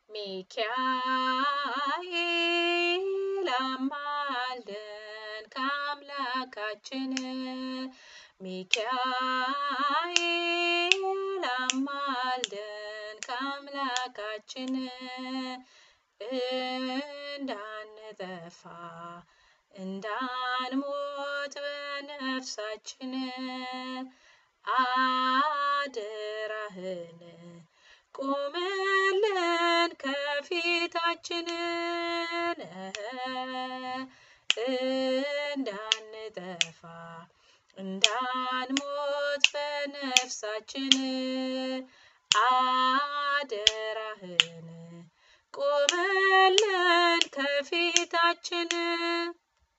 ሚካኤል አማልደን ከአምላካችን ሚካኤል አማልደን ከአምላካችን እንዳንጠፋ እንዳንሞት በነፍሳችን አደራህን ቁምልን ከፊታችን እንዳንጠፋ እንዳንሞት በነፍሳችን አደራህን ቁምልን ከፊታችን